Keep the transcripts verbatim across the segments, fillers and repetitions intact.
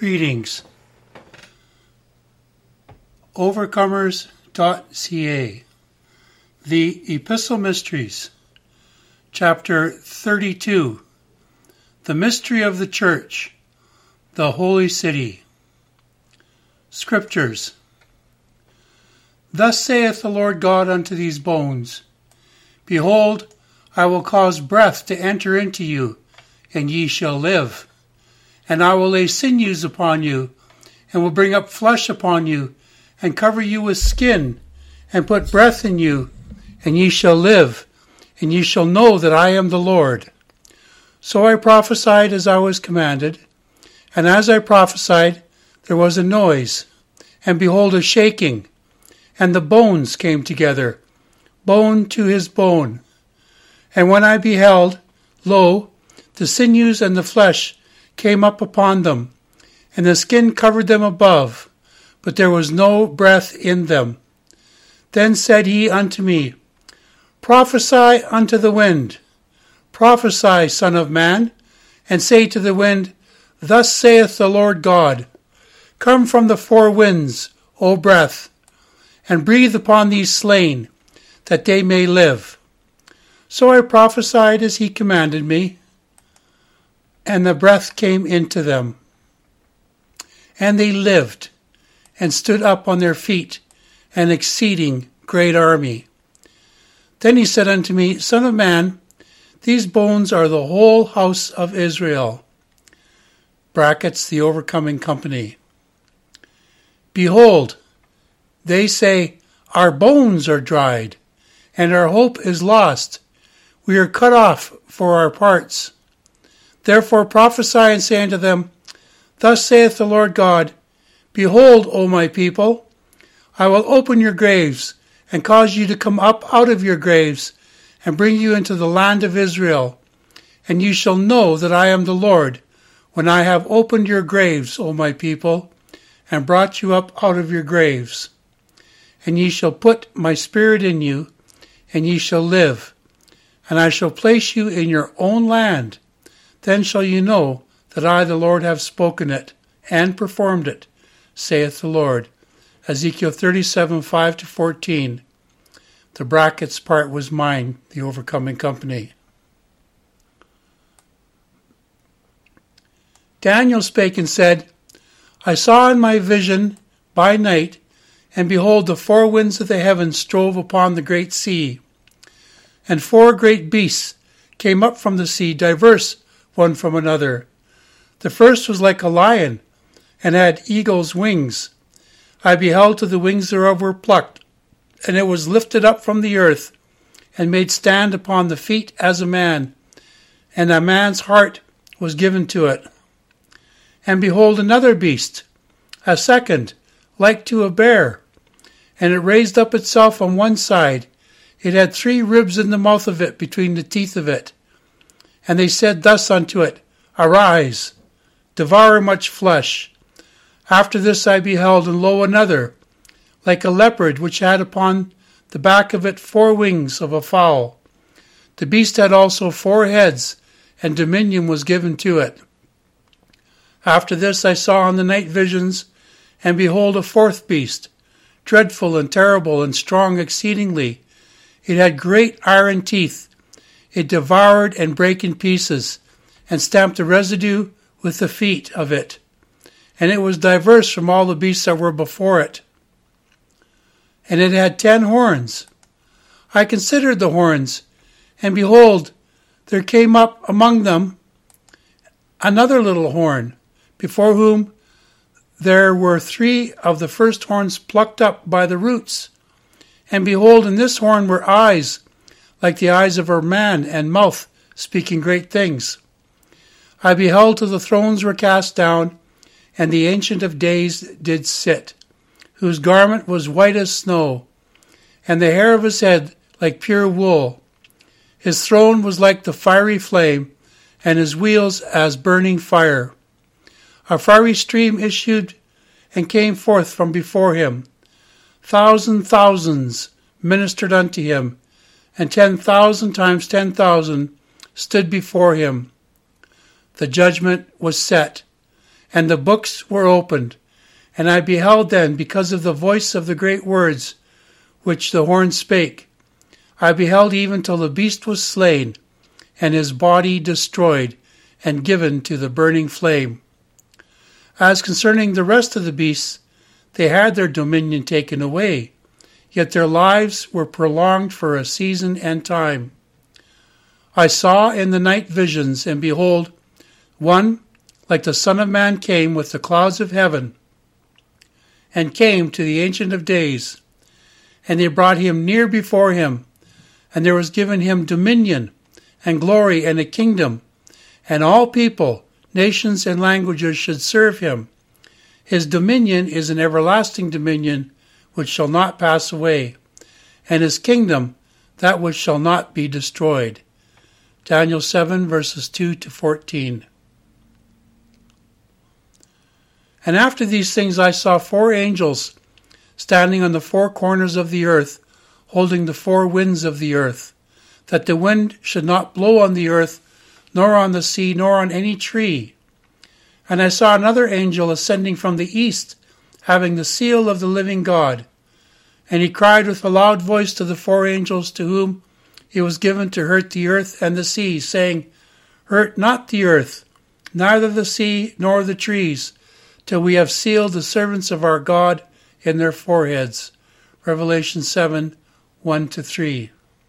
Greetings. Overcomers dot c a. The Epistle Mysteries. Chapter thirty-two. The Mystery of the Church, the Holy City. Scriptures. Thus saith the Lord God unto these bones, Behold, I will cause breath to enter into you, and ye shall live. And I will lay sinews upon you, and will bring up flesh upon you, and cover you with skin, and put breath in you, and ye shall live, and ye shall know that I am the Lord. So I prophesied as I was commanded, and as I prophesied, there was a noise, and behold a shaking, and the bones came together, bone to his bone. And when I beheld, lo, the sinews and the flesh came up upon them, and the skin covered them above, but there was no breath in them. Then said he unto me, Prophesy unto the wind, prophesy, Son of man, and say to the wind, Thus saith the Lord God, Come from the four winds, O breath, and breathe upon these slain, that they may live. So I prophesied as he commanded me, and the breath came into them. And they lived, and stood up on their feet, an exceeding great army. Then he said unto me, Son of man, these bones are the whole house of Israel. Brackets, the overcoming company. Behold, they say, Our bones are dried, and our hope is lost. We are cut off for our parts. Therefore prophesy and say unto them, Thus saith the Lord God, Behold, O my people, I will open your graves, and cause you to come up out of your graves, and bring you into the land of Israel. And you shall know that I am the Lord, when I have opened your graves, O my people, and brought you up out of your graves. And ye shall put my spirit in you, and ye shall live. And I shall place you in your own land. Then shall you know that I, the Lord, have spoken it, and performed it, saith the Lord. Ezekiel thirty-seven, five to fourteen. The brackets part was mine, the overcoming company. Daniel spake and said, I saw in my vision by night, and behold, the four winds of the heavens strove upon the great sea. And four great beasts came up from the sea, diverse one from another. The first was like a lion, and had eagle's wings. I beheld till the wings thereof were plucked, and it was lifted up from the earth, and made stand upon the feet as a man, and a man's heart was given to it. And behold another beast, a second, like to a bear, and it raised up itself on one side. It had three ribs in the mouth of it between the teeth of it. And they said thus unto it, Arise, devour much flesh. After this I beheld, and lo, another, like a leopard, which had upon the back of it four wings of a fowl. The beast had also four heads, and dominion was given to it. After this I saw in the night visions, and behold a fourth beast, dreadful and terrible and strong exceedingly. It had great iron teeth. It devoured and brake in pieces, and stamped the residue with the feet of it. And it was diverse from all the beasts that were before it. And it had ten horns. I considered the horns, and behold, there came up among them another little horn, before whom there were three of the first horns plucked up by the roots. And behold, in this horn were eyes, like the eyes of a man, and mouth speaking great things. I beheld till the thrones were cast down, and the Ancient of Days did sit, whose garment was white as snow, and the hair of his head like pure wool. His throne was like the fiery flame, and his wheels as burning fire. A fiery stream issued and came forth from before him. Thousand thousands ministered unto him, and ten thousand times ten thousand stood before him. The judgment was set, And the books were opened, and I beheld then, because of the voice of the great words which the horn spake, I beheld even till the beast was slain, and his body destroyed, and given to the burning flame. As concerning the rest of the beasts, they had their dominion taken away, yet their lives were prolonged for a season and time. I saw in the night visions, and behold, one like the Son of Man came with the clouds of heaven, and came to the Ancient of Days. And they brought him near before him, and there was given him dominion, and glory, and a kingdom, and all people, nations, and languages should serve him. His dominion is an everlasting dominion, which shall not pass away, and his kingdom that which shall not be destroyed. Daniel seven, verses two to fourteen. And after these things I saw four angels standing on the four corners of the earth, holding the four winds of the earth, that the wind should not blow on the earth, nor on the sea, nor on any tree. And I saw another angel ascending from the east, having the seal of the living God. And he cried with a loud voice to the four angels to whom it was given to hurt the earth and the sea, saying, Hurt not the earth, neither the sea nor the trees, till we have sealed the servants of our God in their foreheads. Revelation seven, one to three.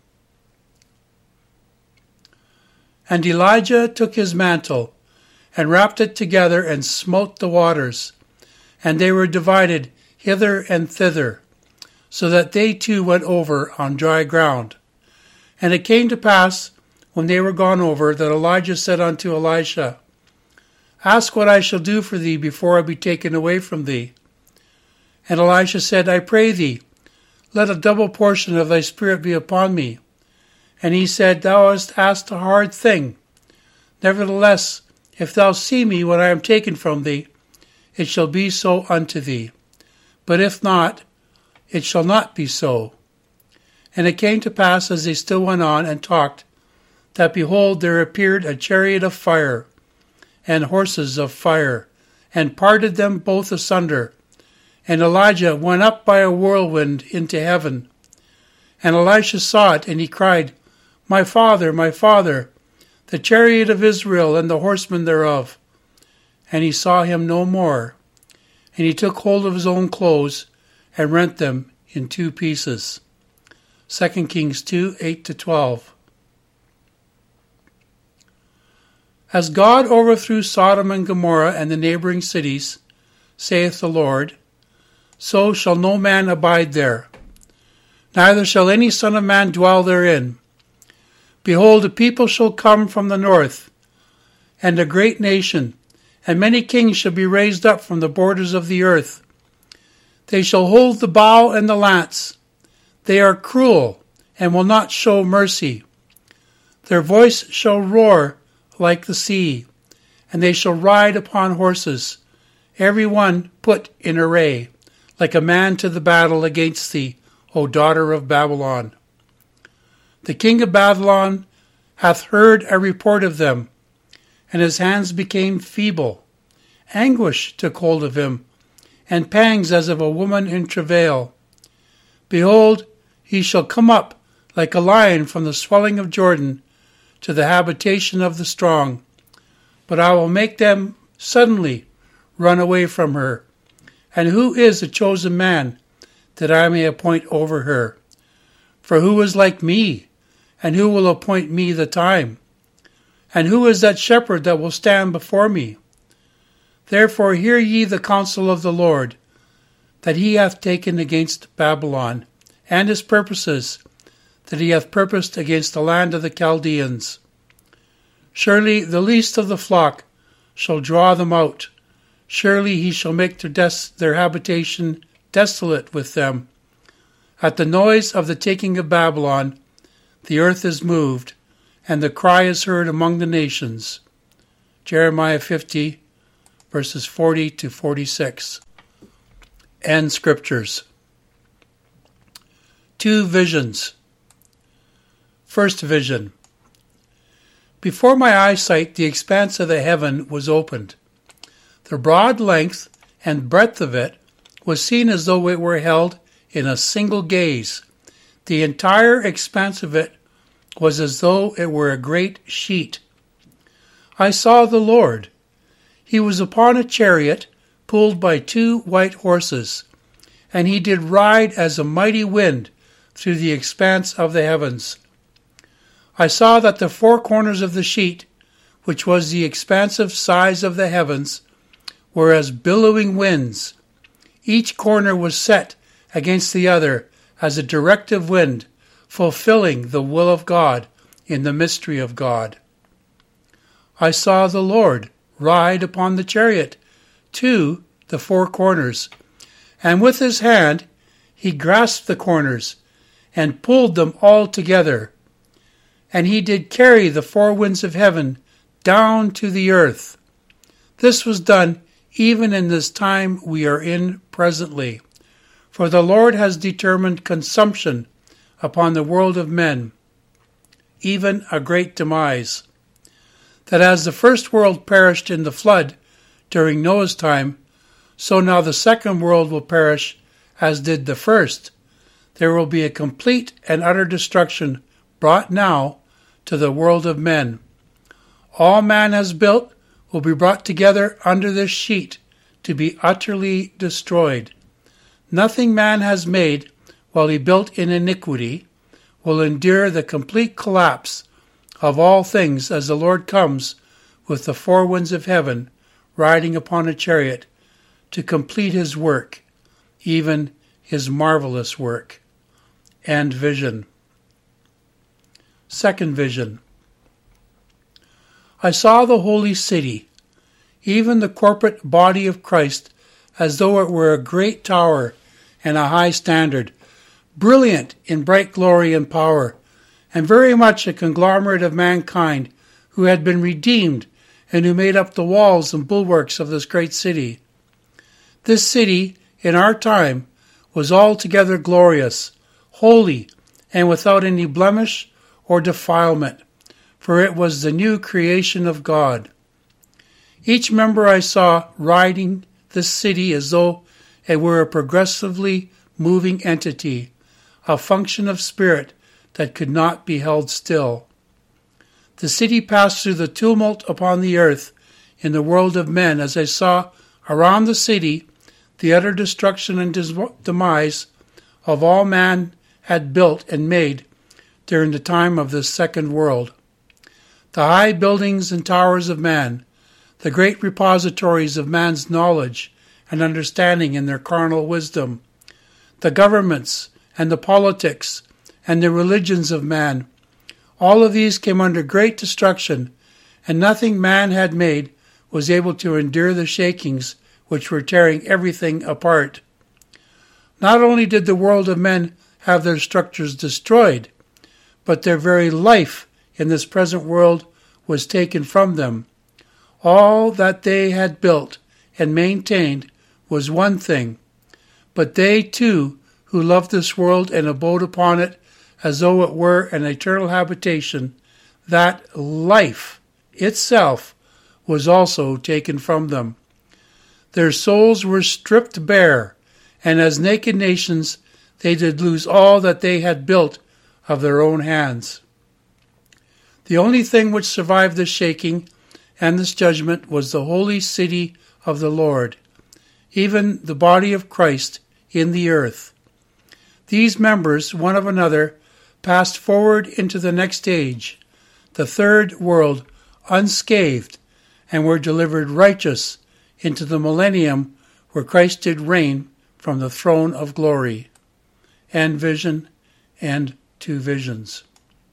And Elijah took his mantle, and wrapped it together, and smote the waters, and they were divided hither and thither, so that they too went over on dry ground. And it came to pass, when they were gone over, that Elijah said unto Elisha, Ask what I shall do for thee before I be taken away from thee. And Elisha said, I pray thee, let a double portion of thy spirit be upon me. And he said, Thou hast asked a hard thing. Nevertheless, if thou see me when I am taken from thee, it shall be so unto thee. But if not, it shall not be so. And it came to pass, as they still went on and talked, that behold, there appeared a chariot of fire, and horses of fire, and parted them both asunder. And Elijah went up by a whirlwind into heaven. And Elisha saw it, and he cried, My father, my father, the chariot of Israel and the horsemen thereof. And he saw him no more. And he took hold of his own clothes, and rent them in two pieces. Second Kings two, eight to twelve. As God overthrew Sodom and Gomorrah and the neighboring cities, saith the Lord, so shall no man abide there, neither shall any son of man dwell therein. Behold, a people shall come from the north, and a great nation, and many kings shall be raised up from the borders of the earth. They shall hold the bow and the lance. They are cruel, and will not show mercy. Their voice shall roar like the sea, and they shall ride upon horses, every one put in array, like a man to the battle against thee, O daughter of Babylon. The king of Babylon hath heard a report of them, and his hands became feeble. Anguish took hold of him, and pangs as of a woman in travail. Behold, he shall come up like a lion from the swelling of Jordan, to the habitation of the strong. But I will make them suddenly run away from her. And who is a chosen man, that I may appoint over her? For who is like me, and who will appoint me the time? And who is that shepherd that will stand before me? Therefore hear ye the counsel of the Lord, that he hath taken against Babylon, and his purposes, that he hath purposed against the land of the Chaldeans. Surely the least of the flock shall draw them out. Surely he shall make their, des- their habitation desolate with them. At the noise of the taking of Babylon, the earth is moved, and the cry is heard among the nations. Jeremiah fifty, verses forty to forty-six. End Scriptures. Two visions. First vision. Before my eyesight the expanse of the heaven was opened. The broad length and breadth of it was seen as though it were held in a single gaze. The entire expanse of it was as though it were a great sheet. I saw the Lord. He was upon a chariot pulled by two white horses, and he did ride as a mighty wind through the expanse of the heavens. I saw that the four corners of the sheet, which was the expansive size of the heavens, were as billowing winds. Each corner was set against the other as a directive wind, fulfilling the will of God in the mystery of God. I saw the Lord ride upon the chariot to the four corners, and with his hand he grasped the corners and pulled them all together. And he did carry the four winds of heaven down to the earth. This was done even in this time we are in presently. For the Lord has determined consumption upon the world of men, even a great demise. That as the first world perished in the flood during Noah's time, so now the second world will perish as did the first. There will be a complete and utter destruction brought now to the world of men. All man has built will be brought together under this sheet to be utterly destroyed. Nothing man has made while he built in iniquity will endure the complete collapse of all things as the Lord comes with the four winds of heaven riding upon a chariot to complete his work, even his marvelous work. And vision. Second vision. I saw the holy city, even the corporate body of Christ, as though it were a great tower and a high standard, brilliant in bright glory and power, and very much a conglomerate of mankind who had been redeemed and who made up the walls and bulwarks of this great city. This city, in our time, was altogether glorious, holy, and without any blemish or defilement, for it was the new creation of God. Each member I saw riding this city as though it were a progressively moving entity, a function of spirit that could not be held still. The city passed through the tumult upon the earth in the world of men as I saw around the city the utter destruction and demise of all man had built and made during the time of this second world. The high buildings and towers of man, the great repositories of man's knowledge and understanding in their carnal wisdom, the governments and the politics and the religions of man, all of these came under great destruction, and nothing man had made was able to endure the shakings which were tearing everything apart. Not only did the world of men have their structures destroyed, but their very life in this present world was taken from them. All that they had built and maintained was one thing, but they too, who loved this world and abode upon it as though it were an eternal habitation, that life itself was also taken from them. Their souls were stripped bare, and as naked nations they did lose all that they had built of their own hands. The only thing which survived this shaking and this judgment was the holy city of the Lord, even the body of Christ in the earth. These members, one of another, passed forward into the next age, the third world, unscathed, and were delivered righteous into the millennium where Christ did reign from the throne of glory. And vision and two visions.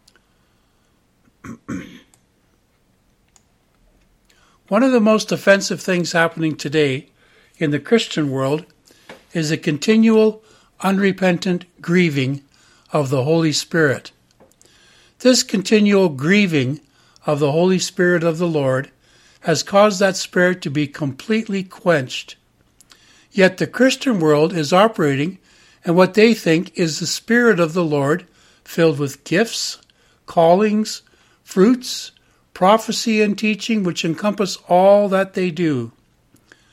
One of the most offensive things happening today in the Christian world is the continual, unrepentant grieving of the Holy Spirit. This continual grieving of the Holy Spirit of the Lord has caused that Spirit to be completely quenched. Yet the Christian world is operating in what they think is the Spirit of the Lord, filled with gifts, callings, fruits, prophecy, and teaching, which encompass all that they do.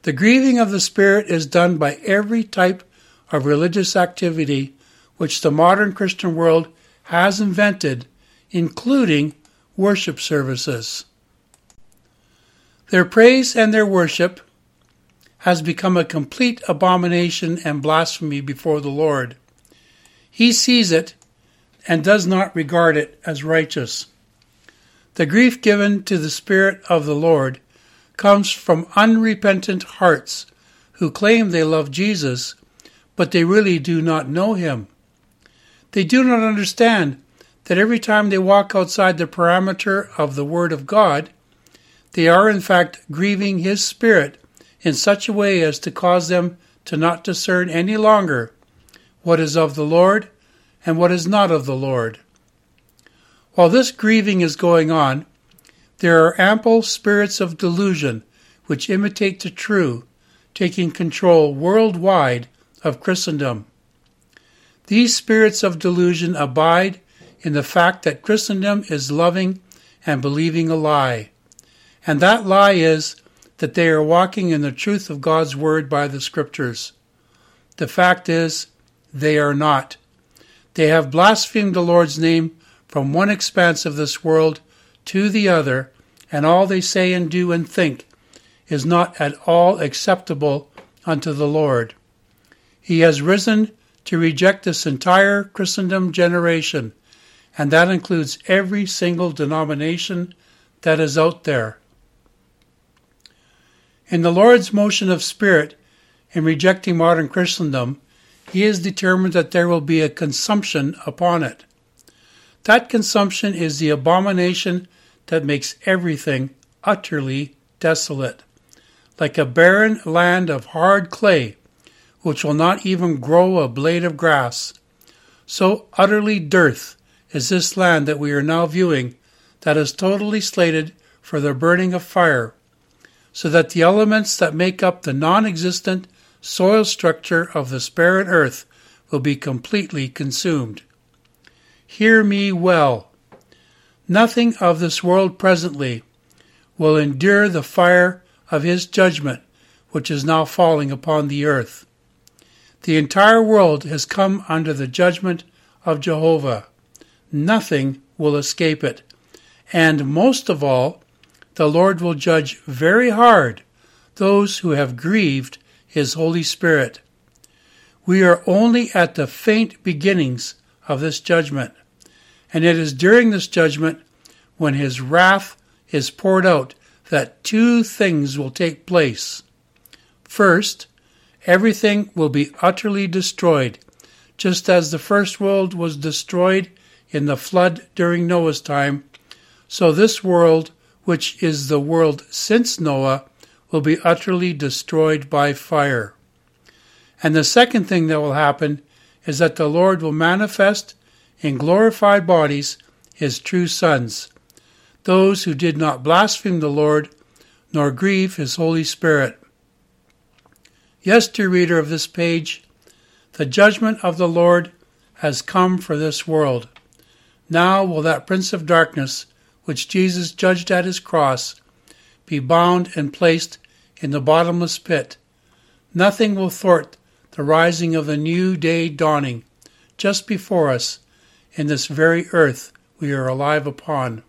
The grieving of the Spirit is done by every type of religious activity which the modern Christian world has invented, including worship services. Their praise and their worship has become a complete abomination and blasphemy before the Lord. He sees it and does not regard it as righteous. The grief given to the Spirit of the Lord comes from unrepentant hearts who claim they love Jesus, but they really do not know him. They do not understand that every time they walk outside the parameter of the Word of God, they are in fact grieving his Spirit in such a way as to cause them to not discern any longer what is of the Lord and what is not of the Lord. While this grieving is going on, there are ample spirits of delusion which imitate the true, taking control worldwide of Christendom. These spirits of delusion abide in the fact that Christendom is loving and believing a lie, and that lie is that they are walking in the truth of God's Word by the Scriptures. The fact is, they are not. They have blasphemed the Lord's name from one expanse of this world to the other, and all they say and do and think is not at all acceptable unto the Lord. He has risen to reject this entire Christendom generation, and that includes every single denomination that is out there. In the Lord's motion of spirit in rejecting modern Christendom, he is determined that there will be a consumption upon it. That consumption is the abomination that makes everything utterly desolate, like a barren land of hard clay, which will not even grow a blade of grass. So utterly dearth is this land that we are now viewing, that is totally slated for the burning of fire, so that the elements that make up the non-existent soil structure of this barren earth will be completely consumed. Hear me well. Nothing of this world presently will endure the fire of his judgment, which is now falling upon the earth. The entire world has come under the judgment of Jehovah. Nothing will escape it. And most of all, the Lord will judge very hard those who have grieved his Holy Spirit. We are only at the faint beginnings of this judgment, and it is during this judgment, when his wrath is poured out, that two things will take place. First, everything will be utterly destroyed, just as the first world was destroyed in the flood during Noah's time, so this world, which is the world since Noah, will be utterly destroyed by fire. And the second thing that will happen is that the Lord will manifest in glorified bodies his true sons, those who did not blaspheme the Lord nor grieve his Holy Spirit. Yes, dear reader of this page, the judgment of the Lord has come for this world. Now will that prince of darkness, which Jesus judged at his cross, be bound and placed in the bottomless pit. Nothing will thwart the rising of the new day dawning just before us in this very earth we are alive upon.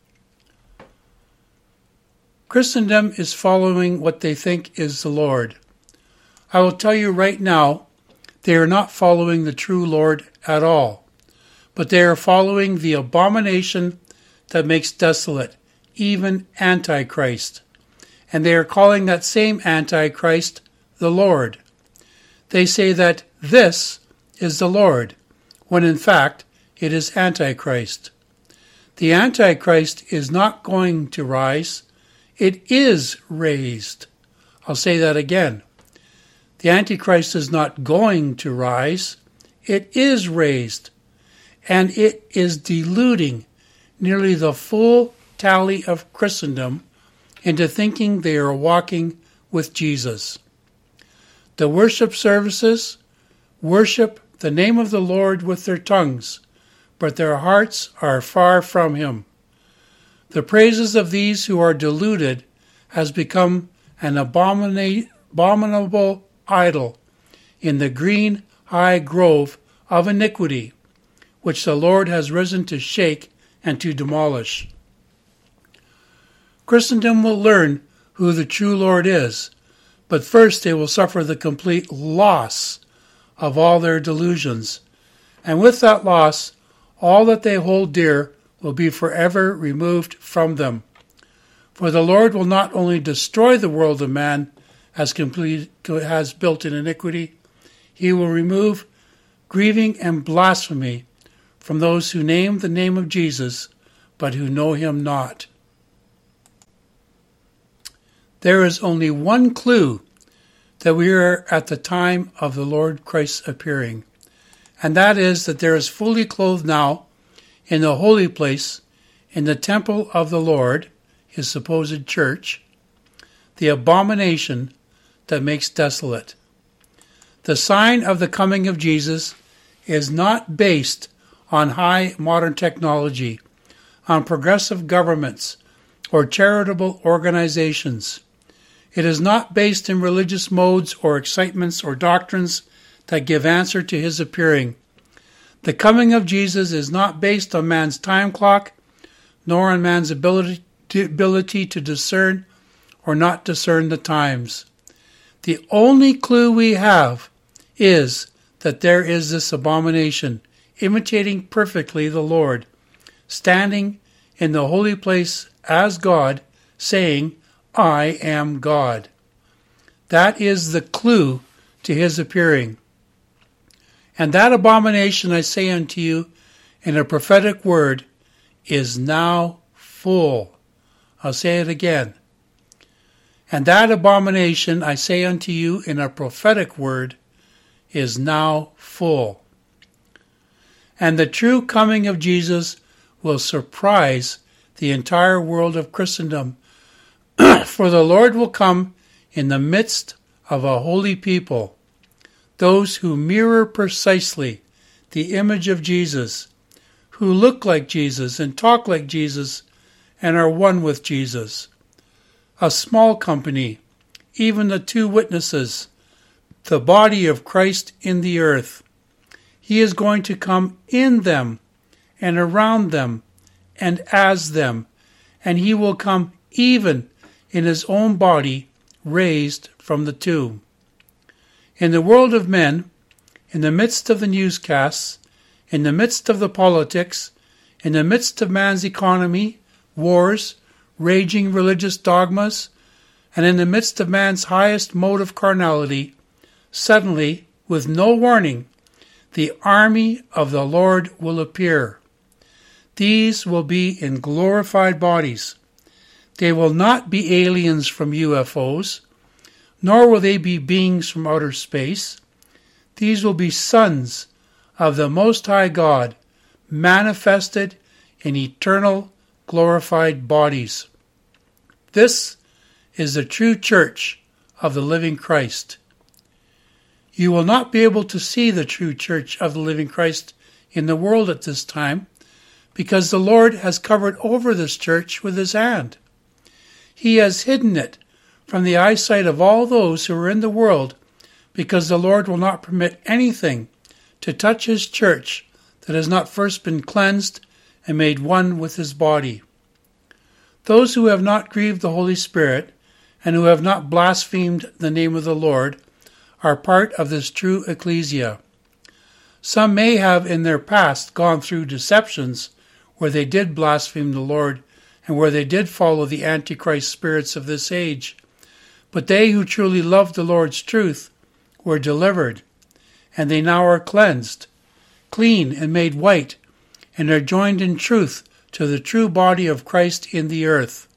Christendom is following what they think is the Lord. I will tell you right now, they are not following the true Lord at all, but they are following the abomination that makes desolate, even Antichrist. And they are calling that same Antichrist the Lord. They say that this is the Lord, when in fact it is Antichrist. The Antichrist is not going to rise. It is raised. I'll say that again. The Antichrist is not going to rise. It is raised. And it is deluding nearly the full tally of Christendom into thinking they are walking with Jesus. The worship services worship the name of the Lord with their tongues, but their hearts are far from him. The praises of these who are deluded has become an abomina- abominable idol in the green high grove of iniquity, which the Lord has risen to shake and to demolish. Christendom will learn who the true Lord is, but first they will suffer the complete loss of all their delusions, and with that loss, all that they hold dear will be forever removed from them. For the Lord will not only destroy the world of man as complete, has built in iniquity, he will remove grieving and blasphemy from those who name the name of Jesus, but who know him not. There is only one clue that we are at the time of the Lord Christ's appearing, and that is that there is fully clothed now in the holy place, in the temple of the Lord, his supposed church, the abomination that makes desolate. The sign of the coming of Jesus is not based on high modern technology, on progressive governments, or charitable organizations. It is not based in religious modes or excitements or doctrines that give answer to his appearing. The coming of Jesus is not based on man's time clock, nor on man's ability to, ability to discern or not discern the times. The only clue we have is that there is this abomination, imitating perfectly the Lord, standing in the holy place as God, saying, I am God. That is the clue to his appearing. And that abomination, I say unto you, in a prophetic word, is now full. I'll say it again. And that abomination, I say unto you, in a prophetic word, is now full. And the true coming of Jesus will surprise the entire world of Christendom, for the Lord will come in the midst of a holy people, those who mirror precisely the image of Jesus, who look like Jesus and talk like Jesus and are one with Jesus. A small company, even the two witnesses, the body of Christ in the earth. He is going to come in them and around them and as them, and he will come even in his own body raised from the tomb. In the world of men, in the midst of the newscasts, in the midst of the politics, in the midst of man's economy, wars, raging religious dogmas, and in the midst of man's highest mode of carnality, suddenly, with no warning, the army of the Lord will appear. These will be in glorified bodies. They will not be aliens from U F Os, nor will they be beings from outer space. These will be sons of the Most High God, manifested in eternal, glorified bodies. This is the true church of the living Christ. You will not be able to see the true church of the living Christ in the world at this time, because the Lord has covered over this church with his hand. He has hidden it from the eyesight of all those who are in the world, because the Lord will not permit anything to touch his church that has not first been cleansed and made one with his body. Those who have not grieved the Holy Spirit and who have not blasphemed the name of the Lord are part of this true ecclesia. Some may have in their past gone through deceptions where they did blaspheme the Lord and where they did follow the Antichrist spirits of this age. But they who truly loved the Lord's truth were delivered, and they now are cleansed, clean and made white, and are joined in truth to the true body of Christ in the earth.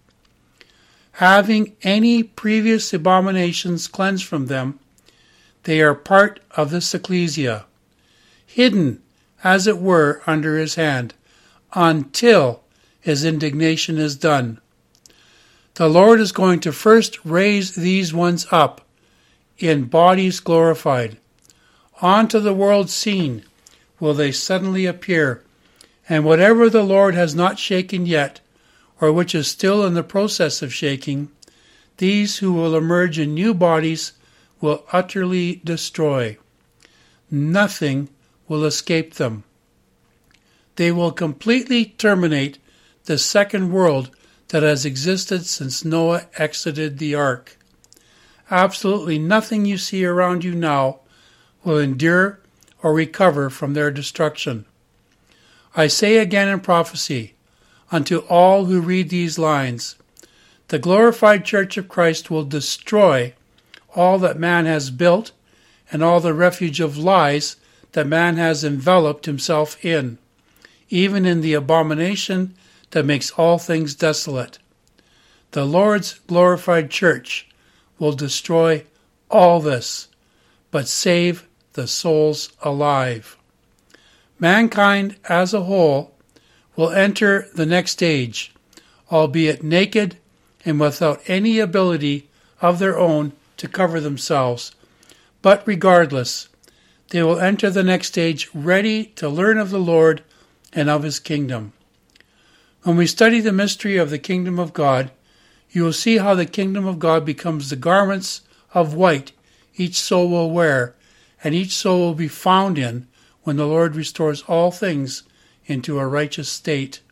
Having any previous abominations cleansed from them, they are part of this ecclesia, hidden, as it were, under his hand, until his indignation is done. The Lord is going to first raise these ones up in bodies glorified. Onto the world scene will they suddenly appear, and whatever the Lord has not shaken yet, or which is still in the process of shaking, these who will emerge in new bodies will utterly destroy. Nothing will escape them. They will completely terminate the second world that has existed since Noah exited the ark. Absolutely nothing you see around you now will endure or recover from their destruction. I say again in prophecy, unto all who read these lines, the glorified Church of Christ will destroy all that man has built and all the refuge of lies that man has enveloped himself in, even in the abomination that makes all things desolate. The Lord's glorified church will destroy all this, but save the souls alive. Mankind as a whole will enter the next age, albeit naked and without any ability of their own to cover themselves. But regardless, they will enter the next age ready to learn of the Lord and of his kingdom. When we study the mystery of the kingdom of God, you will see how the kingdom of God becomes the garments of white each soul will wear, and each soul will be found in when the Lord restores all things into a righteous state.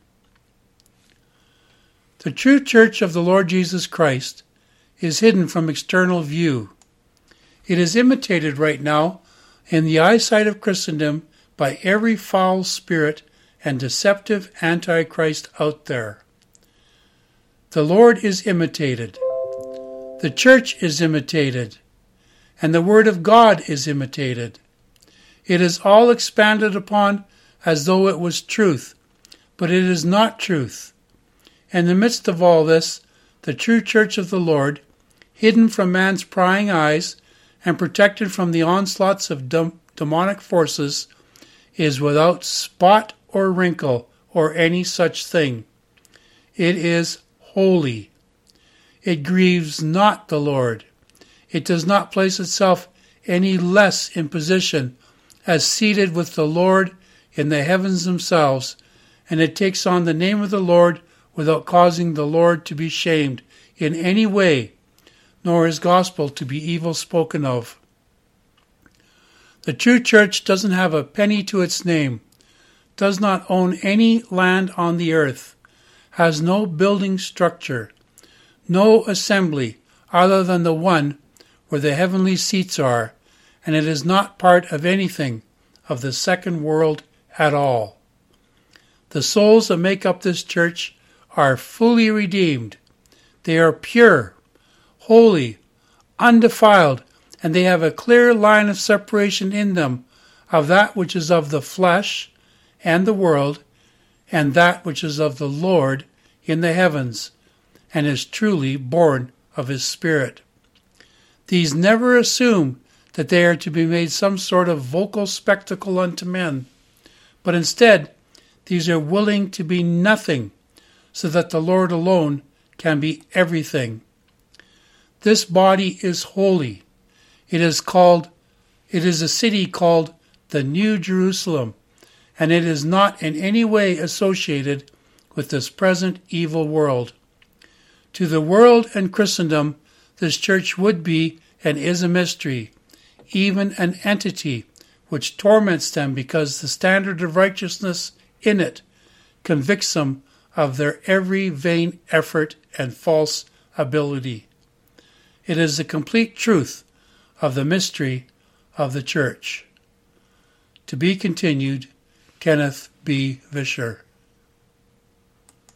The true church of the Lord Jesus Christ is hidden from external view. It is imitated right now in the eyesight of Christendom by every foul spirit and deceptive antichrist out there. The Lord is imitated. The church is imitated. And the Word of God is imitated. It is all expanded upon as though it was truth, but it is not truth. In the midst of all this, the true church of the Lord, hidden from man's prying eyes and protected from the onslaughts of dem- demonic forces, is without spot or wrinkle or any such thing. It is holy. It grieves not the Lord. It does not place itself any less in position as seated with the Lord in the heavens themselves, and it takes on the name of the Lord without causing the Lord to be shamed in any way, nor his gospel to be evil spoken of. The true church doesn't have a penny to its name, does not own any land on the earth, has no building structure, no assembly other than the one where the heavenly seats are, and it is not part of anything of the second world at all. The souls that make up this church are fully redeemed. They are pure, holy, undefiled, and they have a clear line of separation in them of that which is of the flesh and the world, and that which is of the Lord in the heavens, and is truly born of his Spirit. These never assume that they are to be made some sort of vocal spectacle unto men, but instead these are willing to be nothing, so that the Lord alone can be everything. This body is holy. It is called, it is a city called the New Jerusalem, and it is not in any way associated with this present evil world. To the world and Christendom, this church would be and is a mystery, even an entity which torments them because the standard of righteousness in it convicts them of their every vain effort and false ability. It is the complete truth of the mystery of the church. To be continued, Kenneth B. Vischer.